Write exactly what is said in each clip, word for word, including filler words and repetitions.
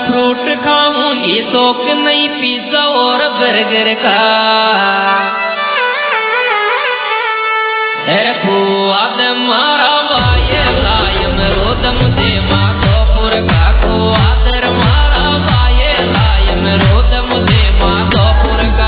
Fruit खाऊंगी शौक नहीं पिज्जा और बर्गर का। अरे फुआ दे मारा बाये लायम रोदम दे माधोपुर का। फुआ दे मारा बाये लायम रोदम दे माधोपुर का।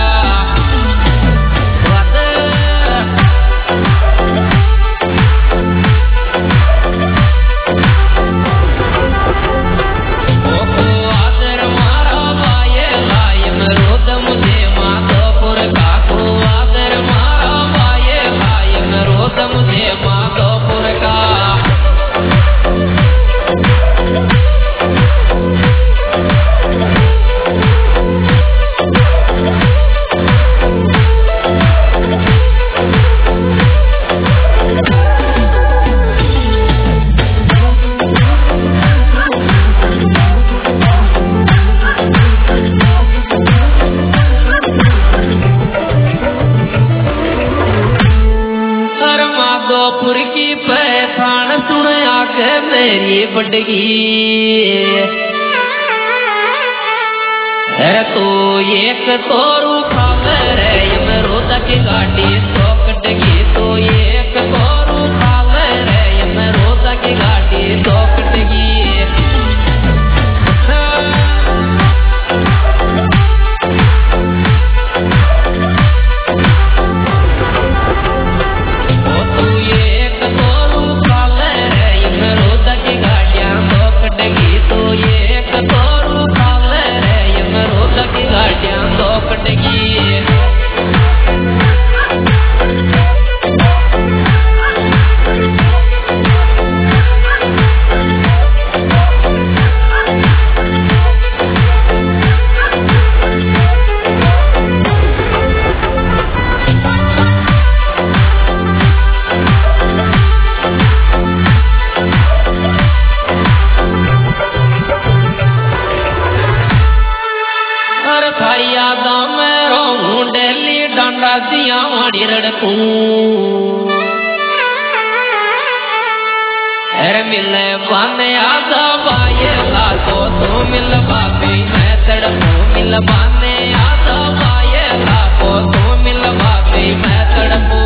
माधोपुर की पहचान सुन आके मेरी बड़गी। अरे तो एक तोरू खावे रे यमरोदा की गाड़ी चौकटगी। तो एक तोरू खावे रे यमरोदा की गाड़ी चौकटगी। दिया वाणी रड़कू अरे मिले बाने आजा बाये ला तो तो मिल बाबी मैं तड़पू। मिल बाने आजा बाये ला तो तो मिल बाबी मैं तड़पू।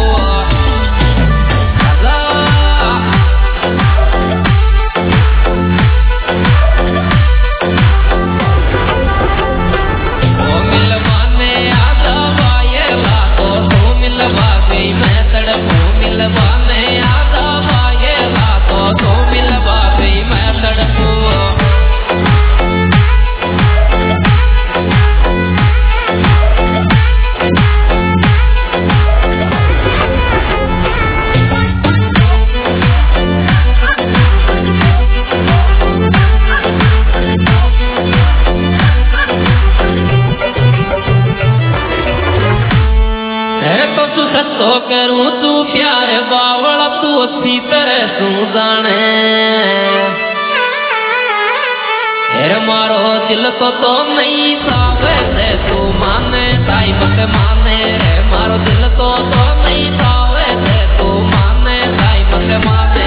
तो करूं तू प्यार बावला तू अच्छी तरह तू जाने। फिर मारो दिल को तो नहीं सावे से तू माने ताई मत माने रे। मारो दिल को तो नहीं सावे से तू माने ताई मत माने।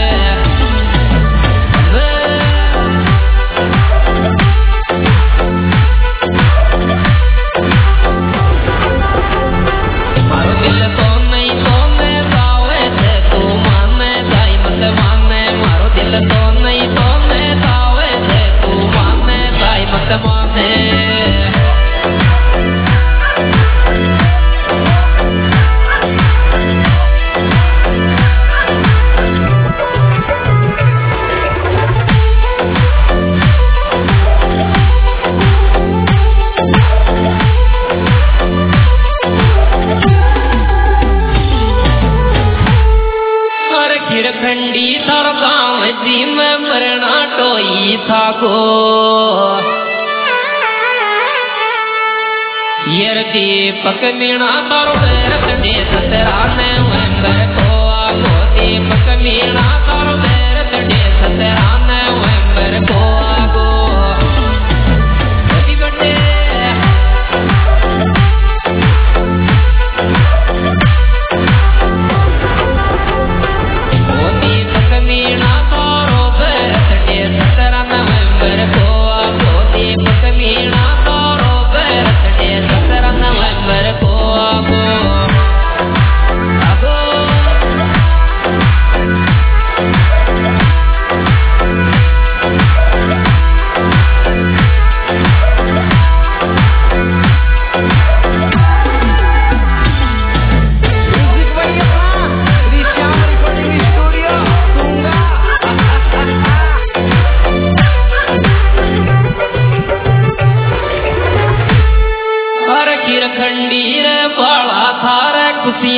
खंडी तर गाँव जी में मरना टोई था को। यर दीपक मीणा तारो रतने सतरा ने वंबर को आगो। दीपक मीणा तारो रतने सतरा ने वंबर को आगो। हैप्पी बर्थडे मीणा तारो बर्थडे सतरा नवंबर को आगो।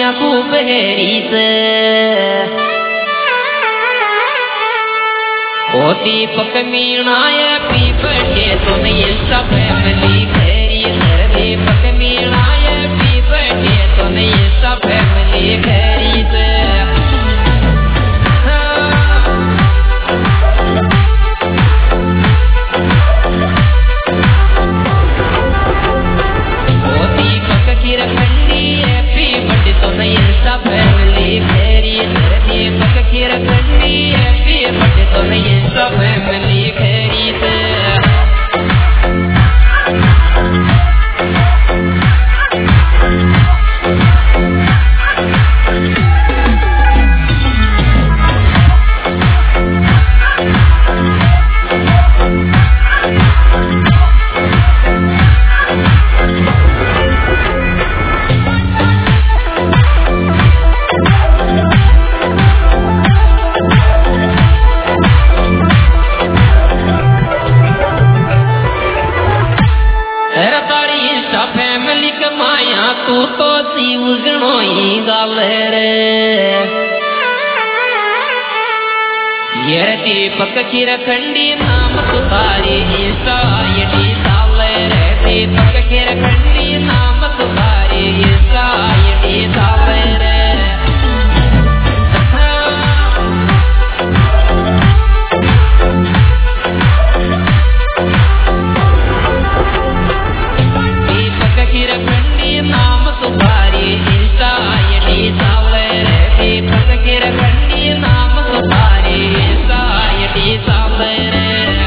खूब हेरी से ओ दीपक मीणा हैप्पी बर्थडे तो नहीं सब फैमिली घेरी से दीपक मीणा हैप्पी बर्थडे तो नहीं सब फैमिली घेरी से तू तो शिव गणोई गाले रे ये दीपक खिरखंडी नाम तुम्हारी ईसा यटी साले रे दीपक खिरखंडी नाम तुम्हारी ईसा यटी साले रे दीपक खिरखंडी नाम तुम्हारी ईसा यटी साले रे दीपक खिरखंडी नाम तुम्हारी ईसा यटी साले रे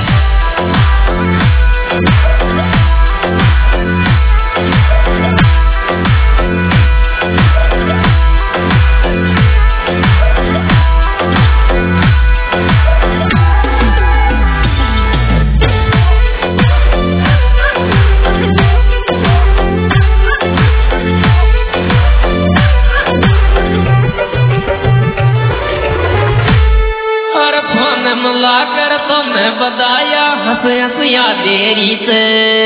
मिला कर तो मैं बताया हंस हंसिया देरी से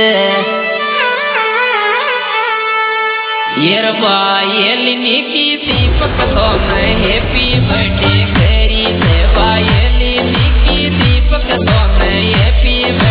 ये रबा ये लिनी की दीपक तो मैं हैप्पी बर्थडे फेरी से बा ये लिनी की दीपक तो मैं हैप्पी